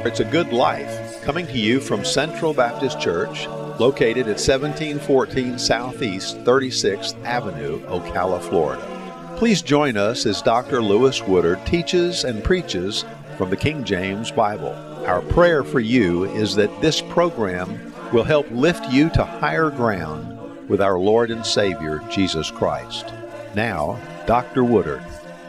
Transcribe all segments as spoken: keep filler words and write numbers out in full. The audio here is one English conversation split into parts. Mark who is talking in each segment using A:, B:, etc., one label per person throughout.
A: It's a Good Life, coming to you from Central Baptist Church, located at seventeen fourteen Southeast thirty-sixth Avenue, Ocala, Florida. Please join us as Doctor Lewis Woodard teaches and preaches from the King James Bible. Our prayer for you is that this program will help lift you to higher ground with our Lord and Savior, Jesus Christ. Now, Doctor Woodard.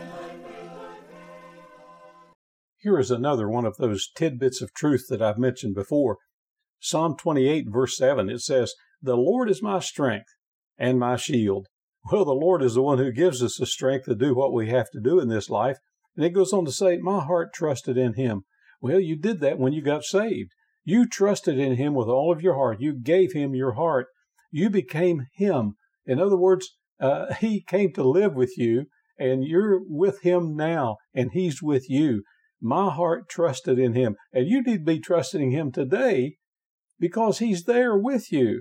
B: Here is another one of those tidbits of truth that I've mentioned before. Psalm twenty-eight, verse seven, it says, "The Lord is my strength and my shield." Well, the Lord is the one who gives us the strength to do what we have to do in this life. And it goes on to say, "My heart trusted in Him." Well, you did that when you got saved. You trusted in Him with all of your heart. You gave Him your heart. You became Him. In other words, uh, He came to live with you, and you're with Him now, and He's with you. My heart trusted in Him. And you need to be trusting Him today because He's there with you.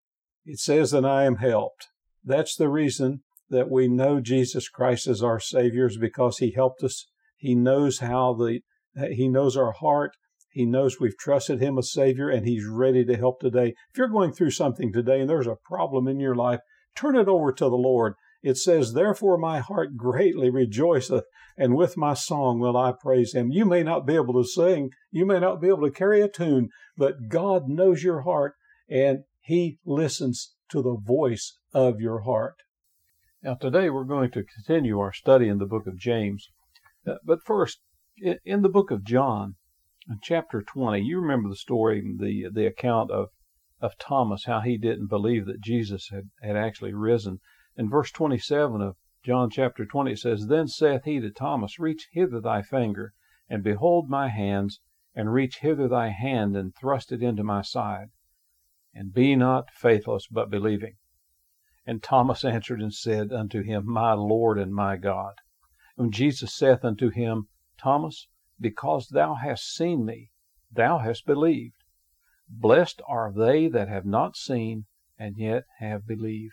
B: It says that I am helped. That's the reason that we know Jesus Christ as our Savior, is because He helped us. He knows how the, He knows our heart. He knows we've trusted Him as Savior, and He's ready to help today. If you're going through something today and there's a problem in your life, turn it over to the Lord. It says, "Therefore my heart greatly rejoiceth, and with my song will I praise Him." You may not be able to sing, you may not be able to carry a tune, but God knows your heart, and He listens to the voice of your heart. Now today we're going to continue our study in the book of James. Uh, but first, in the book of John, in chapter twenty, you remember the story, the the account of, of Thomas, how he didn't believe that Jesus had, had actually risen. In verse twenty-seven of John chapter twenty, it says, "Then saith he to Thomas, Reach hither thy finger, and behold my hands, and reach hither thy hand, and thrust it into my side. And be not faithless, but believing. And Thomas answered and said unto him, My Lord and my God. And Jesus saith unto him, Thomas, because thou hast seen me, thou hast believed. Blessed are they that have not seen, and yet have believed."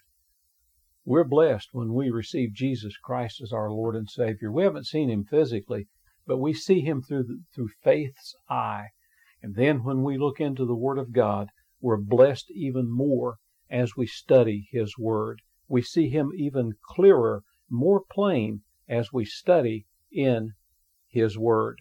B: We're blessed when we receive Jesus Christ as our Lord and Savior. We haven't seen Him physically, but we see Him through the, through faith's eye. And then when we look into the Word of God, we're blessed even more as we study His Word. We see Him even clearer, more plain as we study in His Word.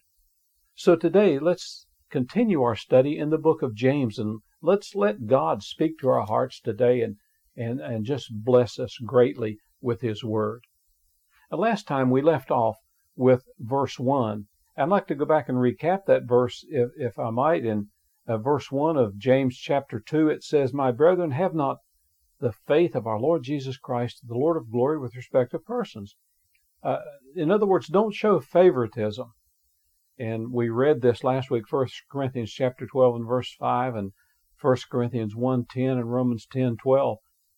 B: So today, let's continue our study in the book of James, and let's let God speak to our hearts today and And, and just bless us greatly with His Word. Now, last time we left off with verse one. I'd like to go back and recap that verse, if, if I might. In uh, verse one of James chapter two, it says, "My brethren, have not the faith of our Lord Jesus Christ, the Lord of glory, with respect to persons." Uh, in other words, don't show favoritism. And we read this last week, First Corinthians chapter twelve and verse five, and First Corinthians one ten and Romans ten twelve.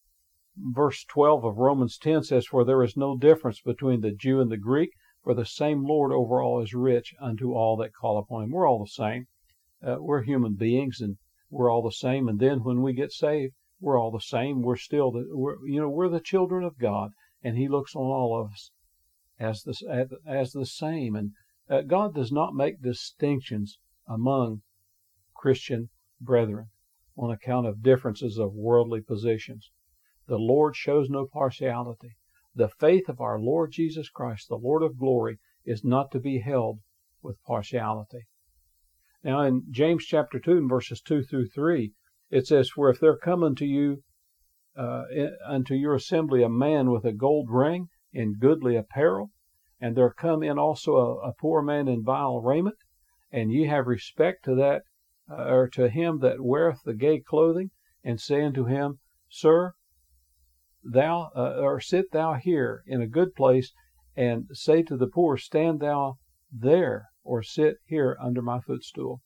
B: Verse twelve of Romans ten says, "For there is no difference between the Jew and the Greek, for the same Lord over all is rich unto all that call upon Him." We're all the same. Uh, we're human beings, and we're all the same. And then when we get saved, we're all the same. We're still the, we're, you know, we're the children of God, and He looks on all of us as the as the same. And uh, God does not make distinctions among Christian brethren on account of differences of worldly positions. The Lord shows no partiality. The faith of our Lord Jesus Christ, the Lord of glory, is not to be held with partiality. Now in James chapter two, and verses two through three, it says, "For if there come unto you, uh, unto your assembly a man with a gold ring in goodly apparel, and there come in also a, a poor man in vile raiment, and ye have respect to that, uh, or to him that weareth the gay clothing, and say unto him, Sir, thou uh, or sit thou here in a good place, and say to the poor, Stand thou there, or sit here under my footstool."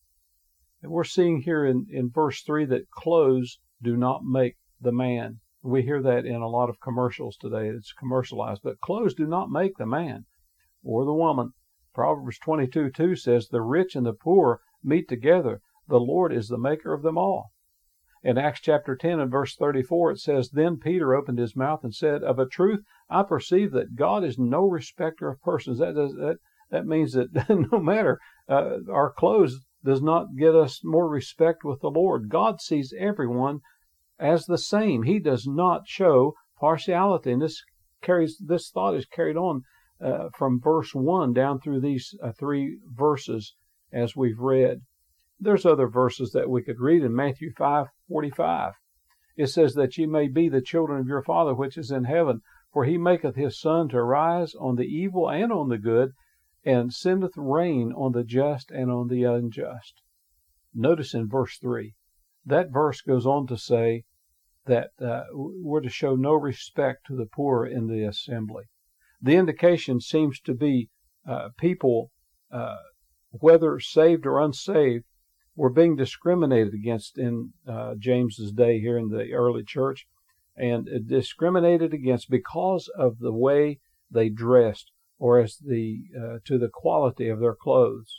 B: And we're seeing here in, in verse three that clothes do not make the man. We hear that in a lot of commercials today. It's commercialized, but clothes do not make the man or the woman. Proverbs twenty-two two says, "The rich and the poor meet together. The Lord is the maker of them all." In Acts chapter ten and verse thirty-four, it says, "Then Peter opened his mouth and said, Of a truth, I perceive that God is no respecter of persons." That does, that, that means that no matter uh, our clothes, does not get us more respect with the Lord. God sees everyone as the same. He does not show partiality. And this carries this thought is carried on uh, from verse one down through these uh, three verses as we've read. There's other verses that we could read in Matthew five forty-five. It says that ye may be the children of your Father which is in heaven, for he maketh his sun to rise on the evil and on the good, and sendeth rain on the just and on the unjust. Notice in verse three, that verse goes on to say that uh, we're to show no respect to the poor in the assembly. The indication seems to be uh, people, uh, whether saved or unsaved, were being discriminated against in uh, James's day here in the early church, and discriminated against because of the way they dressed, or as the uh, to the quality of their clothes.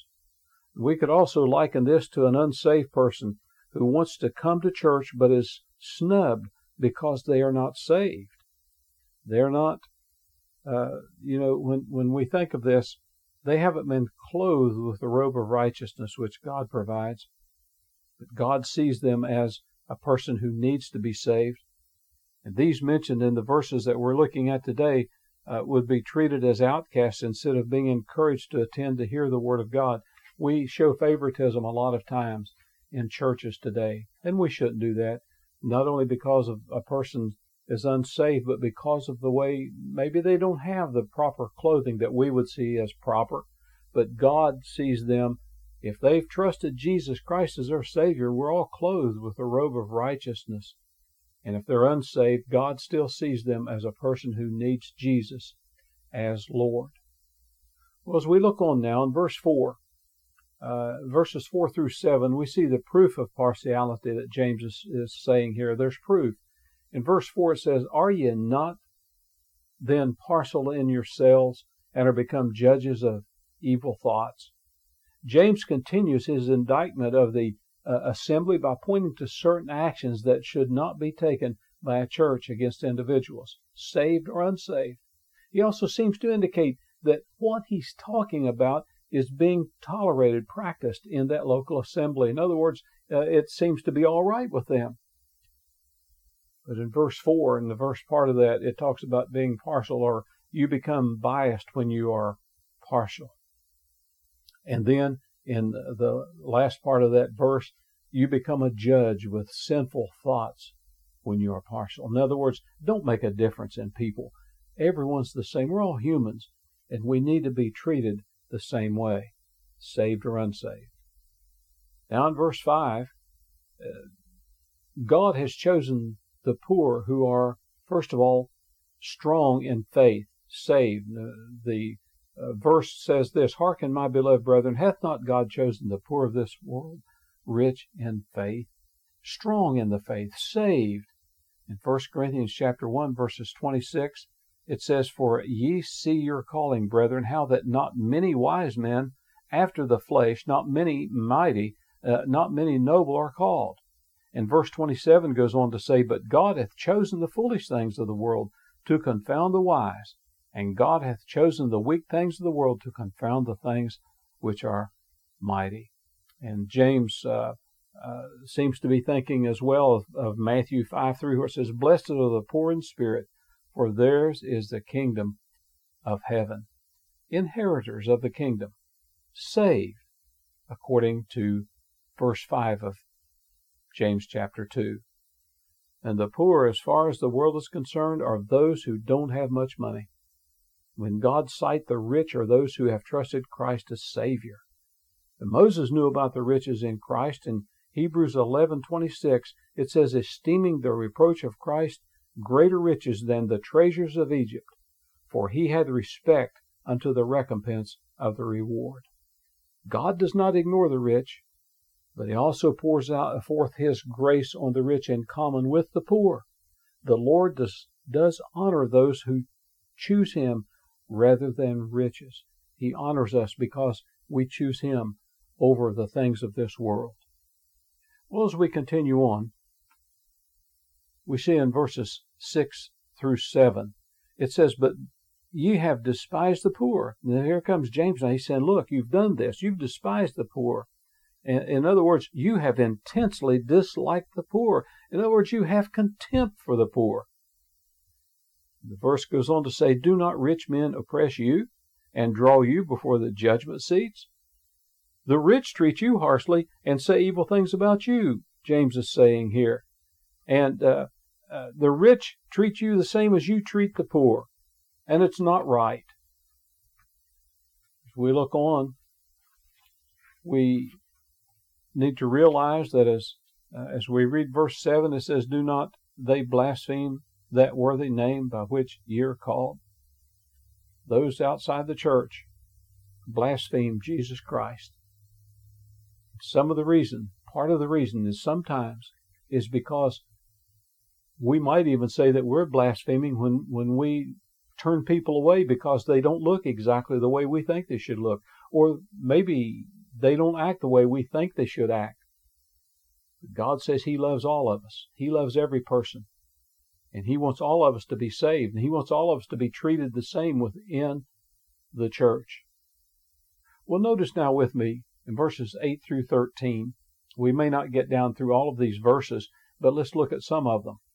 B: We could also liken this to an unsaved person who wants to come to church but is snubbed because they are not saved. They're not, uh, you know, when, when we think of this, they haven't been clothed with the robe of righteousness which God provides. But God sees them as a person who needs to be saved. And these mentioned in the verses that we're looking at today uh, would be treated as outcasts instead of being encouraged to attend to hear the Word of God. We show favoritism a lot of times in churches today, and we shouldn't do that, not only because of a person is unsaved, but because of the way maybe they don't have the proper clothing that we would see as proper. But God sees them, if they've trusted Jesus Christ as their Savior, we're all clothed with the robe of righteousness. And if they're unsaved, God still sees them as a person who needs Jesus as Lord. Well, as we look on now in verse four, uh, verses four through seven, we see the proof of partiality that James is, is saying here. There's proof. In verse four it says, "Are ye not then partial in yourselves, and are become judges of evil thoughts?" James continues his indictment of the uh, assembly by pointing to certain actions that should not be taken by a church against individuals, saved or unsaved. He also seems to indicate that what he's talking about is being tolerated, practiced in that local assembly. In other words, uh, it seems to be all right with them. But in verse four, in the verse part of that, it talks about being partial, or you become biased when you are partial. And then in the last part of that verse, you become a judge with sinful thoughts when you are partial. In other words, don't make a difference in people. Everyone's the same. We're all humans, and we need to be treated the same way, saved or unsaved. Now in verse five, uh, God has chosen the poor who are, first of all, strong in faith, saved. The, the uh, verse says this, "Hearken, my beloved brethren, hath not God chosen the poor of this world, rich in faith?" Strong in the faith, saved. In First Corinthians chapter one, verses twenty-six, it says, "For ye see your calling, brethren, how that not many wise men after the flesh, not many mighty, uh, not many noble are called." And verse twenty-seven goes on to say, "But God hath chosen the foolish things of the world to confound the wise, and God hath chosen the weak things of the world to confound the things which are mighty." And James uh, uh, seems to be thinking as well of, of Matthew five three, where it says, "Blessed are the poor in spirit, for theirs is the kingdom of heaven." Inheritors of the kingdom, saved, according to verse five of James chapter two. And the poor, as far as the world is concerned, are those who don't have much money. When God's sight, the rich are those who have trusted Christ as Savior. And Moses knew about the riches in Christ. In Hebrews eleven twenty-six, it says, "Esteeming the reproach of Christ greater riches than the treasures of Egypt, for he had respect unto the recompense of the reward." God does not ignore the rich, but he also pours out forth his grace on the rich in common with the poor. The Lord does, does honor those who choose him rather than riches. He honors us because we choose him over the things of this world. Well, as we continue on, we see in verses six through seven, it says, "But ye have despised the poor." Now here comes James now. He's saying, look, you've done this. You've despised the poor. In, in other words, you have intensely disliked the poor. In other words, you have contempt for the poor. The verse goes on to say, do not rich men oppress you and draw you before the judgment seats? The rich treat you harshly and say evil things about you, James is saying here. And uh, uh, the rich treat you the same as you treat the poor. And it's not right. As we look on, we need to realize that as uh, as we read verse seven, it says, do not they blaspheme that worthy name by which ye are called. Those outside the church blaspheme Jesus Christ. Some of the reason, part of the reason is sometimes is because we might even say that we're blaspheming when, when we turn people away because they don't look exactly the way we think they should look. Or maybe they don't act the way we think they should act. God says He loves all of us. He loves every person. And He wants all of us to be saved. And He wants all of us to be treated the same within the church. Well, notice now with me in verses eight through thirteen. We may not get down through all of these verses, but let's look at some of them.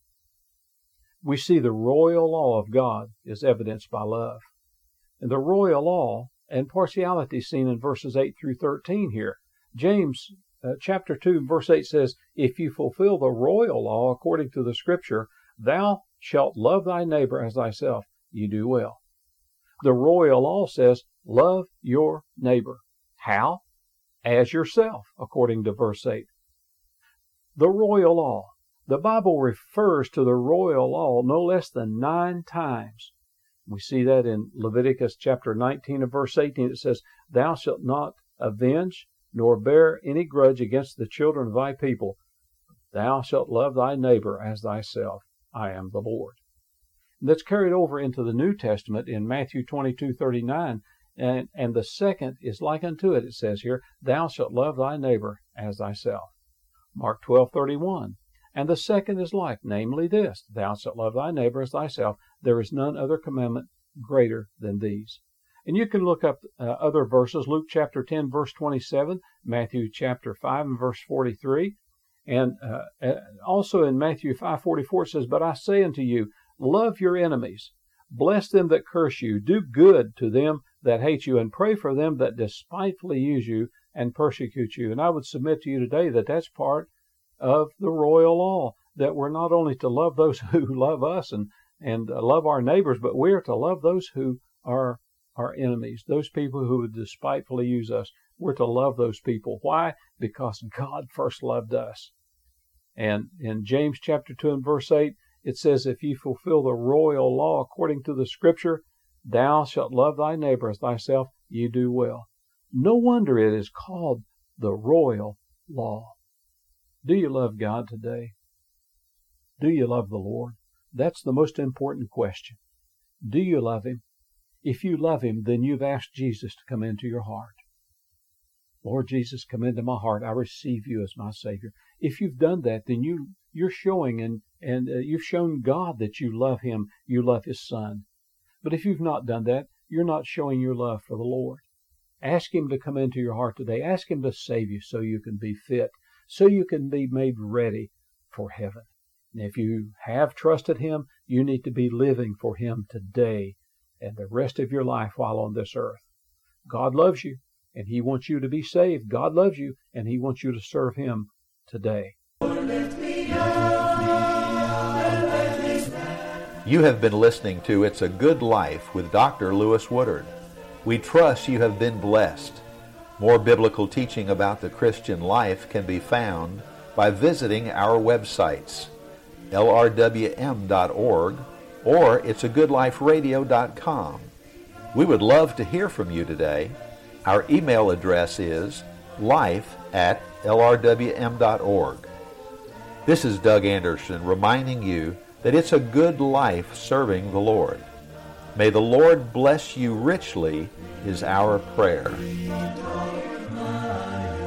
B: We see the royal law of God is evidenced by love. And the royal law and partiality seen in verses eight through thirteen here. James uh, chapter two, verse eight says, if you fulfill the royal law according to the Scripture, thou shalt love thy neighbor as thyself. You do well. The royal law says, love your neighbor. How? As yourself, according to verse eight. The royal law. The Bible refers to the royal law no less than nine times. We see that in Leviticus chapter nineteen and verse eighteen. It says, thou shalt not avenge nor bear any grudge against the children of thy people. Thou shalt love thy neighbor as thyself. I am the Lord. And that's carried over into the New Testament in Matthew twenty-two thirty-nine. And, and the second is like unto it, it says here, thou shalt love thy neighbor as thyself. Mark twelve thirty-one. And the second is like, namely this, thou shalt love thy neighbor as thyself. There is none other commandment greater than these. And you can look up uh, other verses, Luke chapter ten, verse twenty-seven, Matthew chapter five and verse forty-three. And uh, also in Matthew five forty-four, it says, but I say unto you, love your enemies, bless them that curse you, do good to them that hate you, and pray for them that despitefully use you and persecute you. And I would submit to you today that that's part of the royal law, that we're not only to love those who love us and, and love our neighbors, but we're to love those who are our enemies, those people who would despitefully use us. We're to love those people. Why? Because God first loved us. And in James chapter two and verse eight, it says, if you fulfill the royal law according to the Scripture, thou shalt love thy neighbor as thyself. You do well. No wonder it is called the royal law. Do you love God today? Do you love the Lord? That's the most important question. Do you love Him? If you love Him, then you've asked Jesus to come into your heart. Lord Jesus, come into my heart. I receive you as my Savior. If you've done that, then you, you're showing and, and uh, you've shown God that you love Him. You love His Son. But if you've not done that, you're not showing your love for the Lord. Ask Him to come into your heart today. Ask Him to save you so you can be fit, so you can be made ready for heaven. And if you have trusted Him, you need to be living for Him today and the rest of your life while on this earth. God loves you, and He wants you to be saved. God loves you, and He wants you to serve Him today.
A: You have been listening to It's a Good Life with Doctor Lewis Woodard. We trust you have been blessed. More biblical teaching about the Christian life can be found by visiting our websites, L R W M dot org or it's a good life radio dot com. We would love to hear from you today. Our email address is life at L R W M dot org. This is Doug Anderson reminding you that it's a good life serving the Lord. May the Lord bless you richly is our prayer.